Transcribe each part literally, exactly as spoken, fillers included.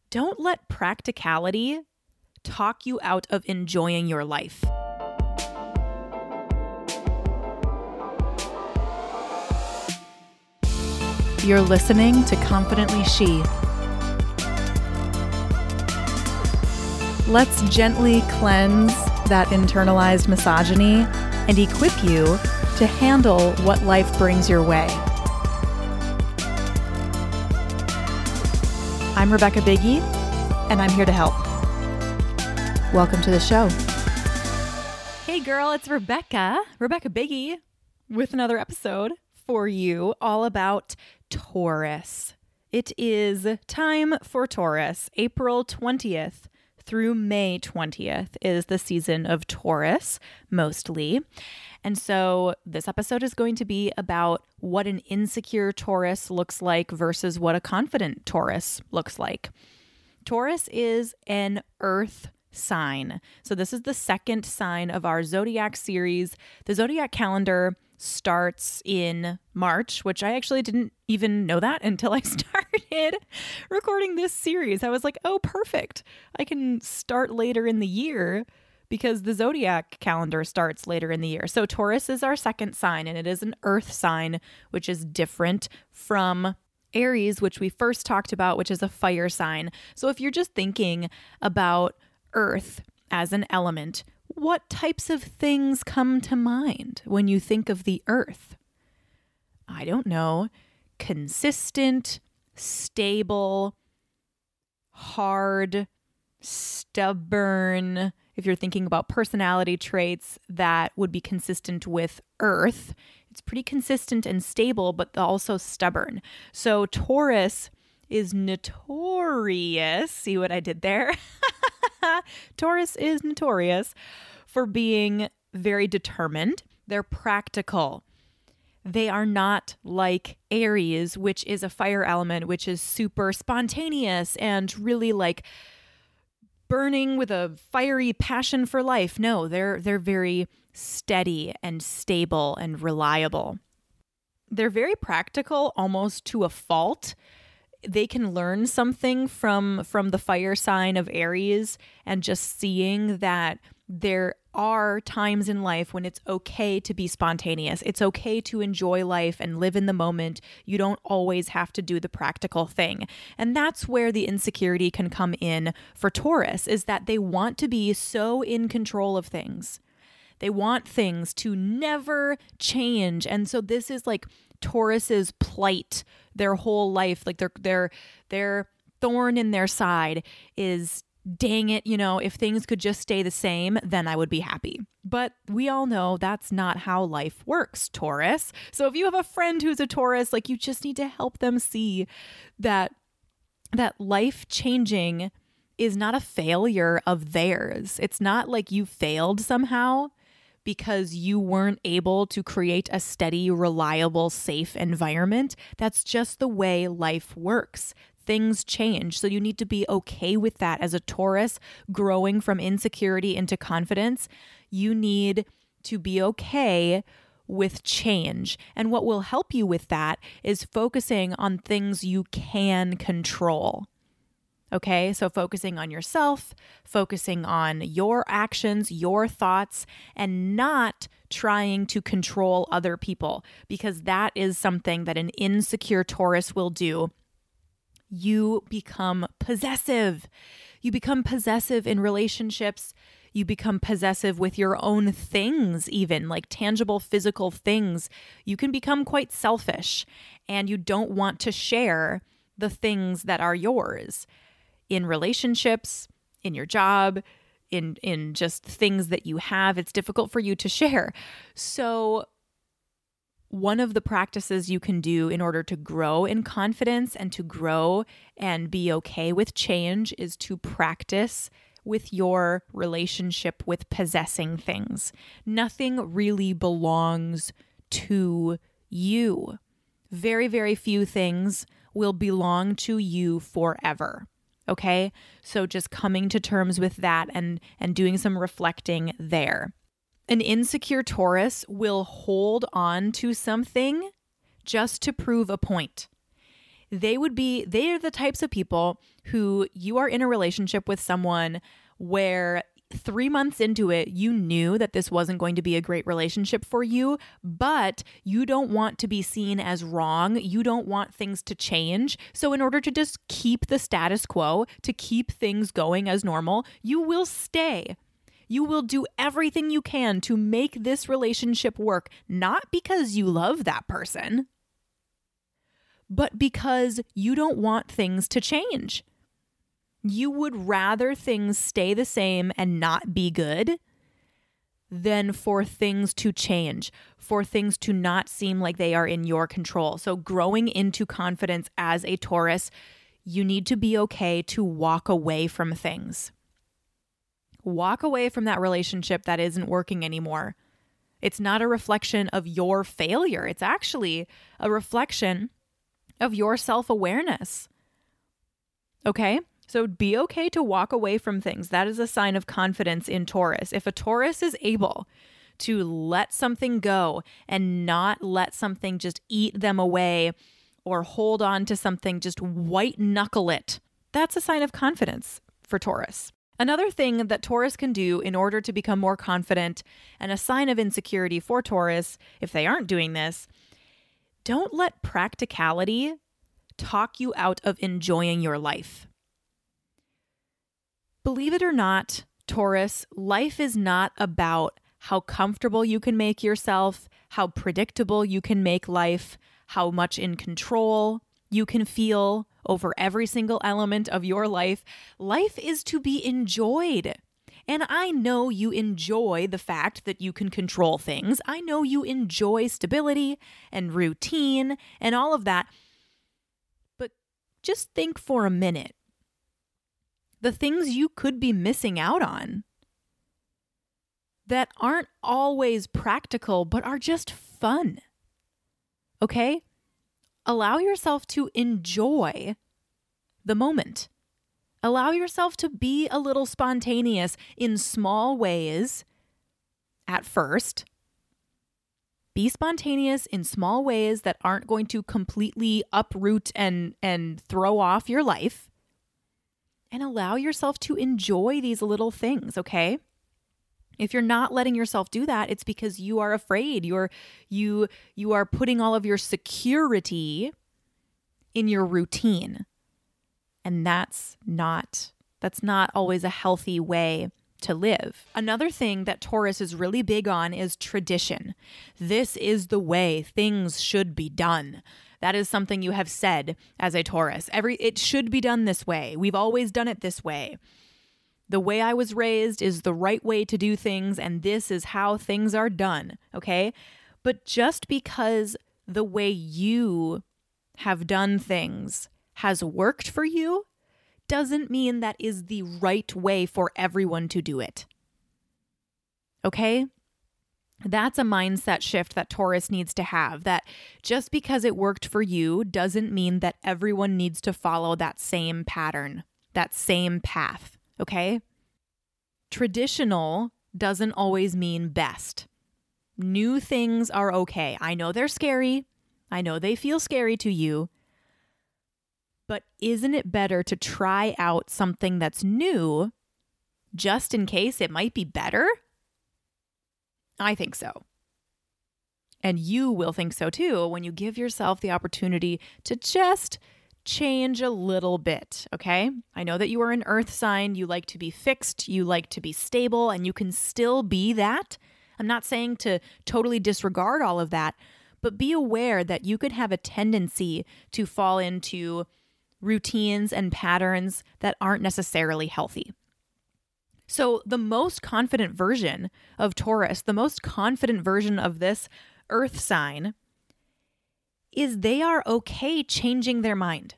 Don't let practicality talk you out of enjoying your life. You're listening to Confidently She. Let's gently cleanse that internalized misogyny and equip you to handle what life brings your way. I'm Rebecca Biggie, and I'm here to help. Welcome to the show. Hey girl, it's Rebecca, Rebecca Biggie, with another episode for you all about Taurus. It is time for Taurus. April twentieth through May twentieth is the season of Taurus, mostly. And so this episode is going to be about what an insecure Taurus looks like versus what a confident Taurus looks like. Taurus is an earth sign. So this is the second sign of our zodiac series. The zodiac calendar starts in March, which I actually didn't even know that until I started recording this series. I was like, oh, perfect. I can start later in the year because the zodiac calendar starts later in the year. So Taurus is our second sign, and it is an earth sign, which is different from Aries, which we first talked about, which is a fire sign. So if you're just thinking about earth as an element, what types of things come to mind when you think of the earth? I don't know. Consistent, stable, hard, stubborn. If you're thinking about personality traits that would be consistent with earth, it's pretty consistent and stable, but also stubborn. So Taurus is notorious. See what I did there? Taurus is notorious for being very determined. They're practical. They are not like Aries, which is a fire element, which is super spontaneous and really like burning with a fiery passion for life. No, they're they're very steady and stable and reliable. They're very practical, almost to a fault. They can learn something from from the fire sign of Aries, and just seeing that there are times in life when it's okay to be spontaneous. It's okay to enjoy life and live in the moment. You don't always have to do the practical thing. And that's where the insecurity can come in for Taurus, is that they want to be so in control of things. They want things to never change. And so this is like Taurus's plight their whole life. Like their their their thorn in their side is, dang it, you know, if things could just stay the same, then I would be happy. But we all know that's not how life works, Taurus. So if you have a friend who's a Taurus, like, you just need to help them see that that life changing is not a failure of theirs. It's not like you failed somehow because you weren't able to create a steady, reliable, safe environment. That's just the way life works. Things change. So you need to be okay with that. As a Taurus growing from insecurity into confidence, you need to be okay with change. And what will help you with that is focusing on things you can control. Okay, so focusing on yourself, focusing on your actions, your thoughts, and not trying to control other people, because that is something that an insecure Taurus will do. You become possessive. You become possessive in relationships. You become possessive with your own things, even like tangible physical things. You can become quite selfish, and you don't want to share the things that are yours. In relationships, in your job, in in just things that you have, it's difficult for you to share. So one of the practices you can do in order to grow in confidence and to grow and be okay with change is to practice with your relationship with possessing things. Nothing really belongs to you. Very, very few things will belong to you forever. Okay, so just coming to terms with that and, and doing some reflecting there. An insecure Taurus will hold on to something just to prove a point. They would be, they are the types of people who you are in a relationship with someone where three months into it, you knew that this wasn't going to be a great relationship for you, but you don't want to be seen as wrong. You don't want things to change. So in order to just keep the status quo, to keep things going as normal, you will stay. You will do everything you can to make this relationship work, not because you love that person, but because you don't want things to change. You would rather things stay the same and not be good than for things to change, for things to not seem like they are in your control. So growing into confidence as a Taurus, you need to be okay to walk away from things. Walk away from that relationship that isn't working anymore. It's not a reflection of your failure. It's actually a reflection of your self-awareness. Okay? So be okay to walk away from things. That is a sign of confidence in Taurus. If a Taurus is able to let something go and not let something just eat them away or hold on to something, just white knuckle it, that's a sign of confidence for Taurus. Another thing that Taurus can do in order to become more confident, and a sign of insecurity for Taurus, if they aren't doing this, don't let practicality talk you out of enjoying your life. Believe it or not, Taurus, life is not about how comfortable you can make yourself, how predictable you can make life, how much in control you can feel over every single element of your life. Life is to be enjoyed. And I know you enjoy the fact that you can control things. I know you enjoy stability and routine and all of that. But just think for a minute. The things you could be missing out on that aren't always practical, but are just fun. Okay? Allow yourself to enjoy the moment. Allow yourself to be a little spontaneous in small ways at first. Be spontaneous in small ways that aren't going to completely uproot and, and throw off your life. And allow yourself to enjoy these little things, okay? If you're not letting yourself do that, it's because you are afraid. You're you you are putting all of your security in your routine. And that's not that's not always a healthy way to live. Another thing that Taurus is really big on is tradition. This is the way things should be done. That is something you have said as a Taurus. Every it should be done this way. We've always done it this way. The way I was raised is the right way to do things, and this is how things are done, okay? But just because the way you have done things has worked for you doesn't mean that is the right way for everyone to do it. Okay? That's a mindset shift that Taurus needs to have, that just because it worked for you doesn't mean that everyone needs to follow that same pattern, that same path, okay? Traditional doesn't always mean best. New things are okay. I know they're scary. I know they feel scary to you. But isn't it better to try out something that's new just in case it might be better? I think so. And you will think so too when you give yourself the opportunity to just change a little bit, okay? I know that you are an earth sign. You like to be fixed. You like to be stable, and you can still be that. I'm not saying to totally disregard all of that, but be aware that you could have a tendency to fall into routines and patterns that aren't necessarily healthy. So the most confident version of Taurus, the most confident version of this earth sign, is they are okay changing their mind.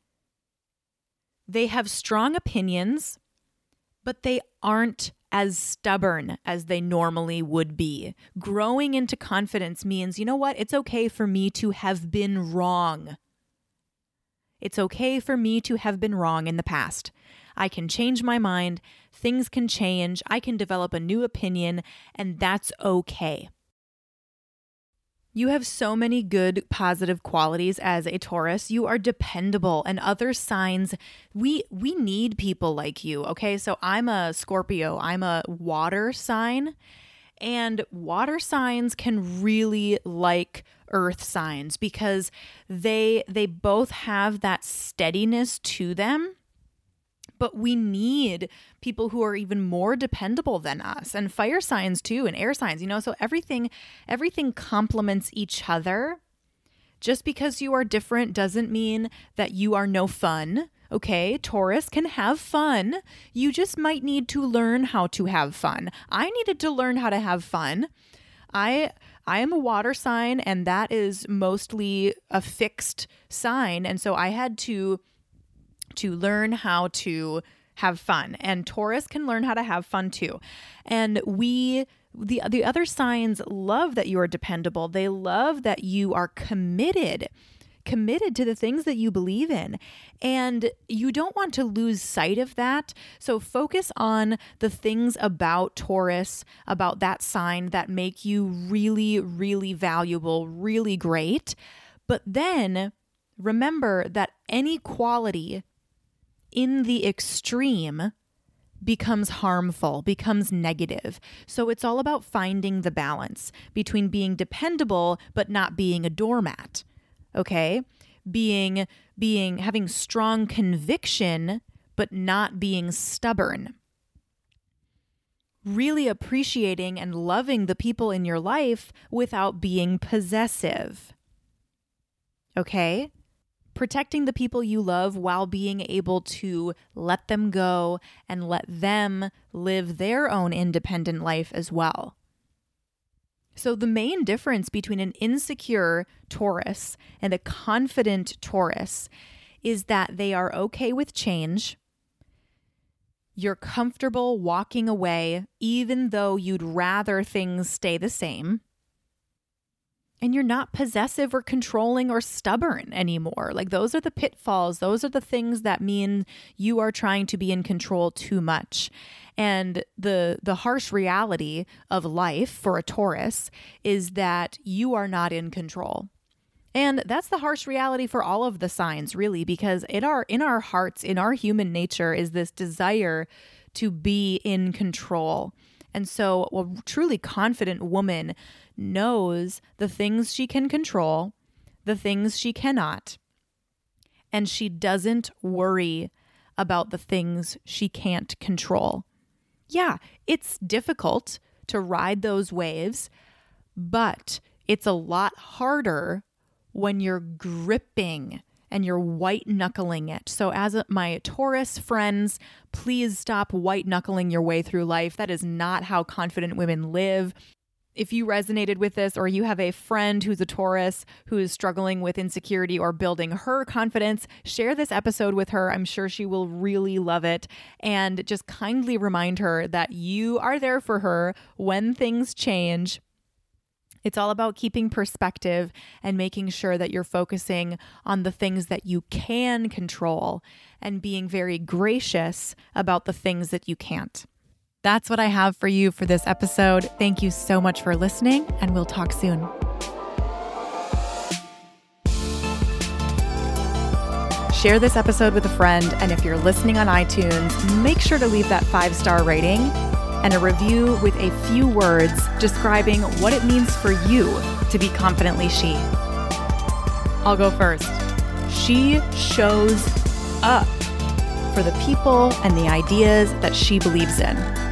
They have strong opinions, but they aren't as stubborn as they normally would be. Growing into confidence means, you know what? It's okay for me to have been wrong. It's okay for me to have been wrong in the past. I can change my mind. Things can change. I can develop a new opinion, and that's okay. You have so many good positive qualities as a Taurus. You are dependable, and other signs, we we need people like you, okay? So I'm a Scorpio. I'm a water sign, and water signs can really like earth signs because they they both have that steadiness to them. But we need people who are even more dependable than us, and fire signs too, and air signs, you know, so everything, everything complements each other. Just because you are different doesn't mean that you are no fun. Okay, Taurus can have fun. You just might need to learn how to have fun. I needed to learn how to have fun. I I am a water sign, and that is mostly a fixed sign, and so I had to to learn how to have fun. And Taurus can learn how to have fun too. And we, the, the other signs love that you are dependable. They love that you are committed, committed to the things that you believe in. And you don't want to lose sight of that. So focus on the things about Taurus, about that sign that make you really, really valuable, really great. But then remember that any quality in the extreme becomes harmful, becomes negative. So it's all about finding the balance between being dependable but not being a doormat. Okay? Being being having strong conviction but not being stubborn. Really appreciating and loving the people in your life without being possessive. Okay? Protecting the people you love while being able to let them go and let them live their own independent life as well. So the main difference between an insecure Taurus and a confident Taurus is that they are okay with change. You're comfortable walking away even though you'd rather things stay the same. And you're not possessive or controlling or stubborn anymore. Like those are the pitfalls. Those are the things that mean you are trying to be in control too much. And the the harsh reality of life for a Taurus is that you are not in control. And that's the harsh reality for all of the signs, really, because in our in our hearts, in our human nature is this desire to be in control. And so a truly confident woman knows the things she can control, the things she cannot, and she doesn't worry about the things she can't control. Yeah, it's difficult to ride those waves, but it's a lot harder when you're gripping and you're white knuckling it. So as a, my Taurus friends, please stop white knuckling your way through life. That is not how confident women live. If you resonated with this, or you have a friend who's a Taurus who is struggling with insecurity or building her confidence, share this episode with her. I'm sure she will really love it. And just kindly remind her that you are there for her when things change. It's all about keeping perspective and making sure that you're focusing on the things that you can control and being very gracious about the things that you can't. That's what I have for you for this episode. Thank you so much for listening, and we'll talk soon. Share this episode with a friend, and if you're listening on iTunes, make sure to leave that five-star rating and a review with a few words describing what it means for you to be confidently she. I'll go first. She shows up for the people and the ideas that she believes in.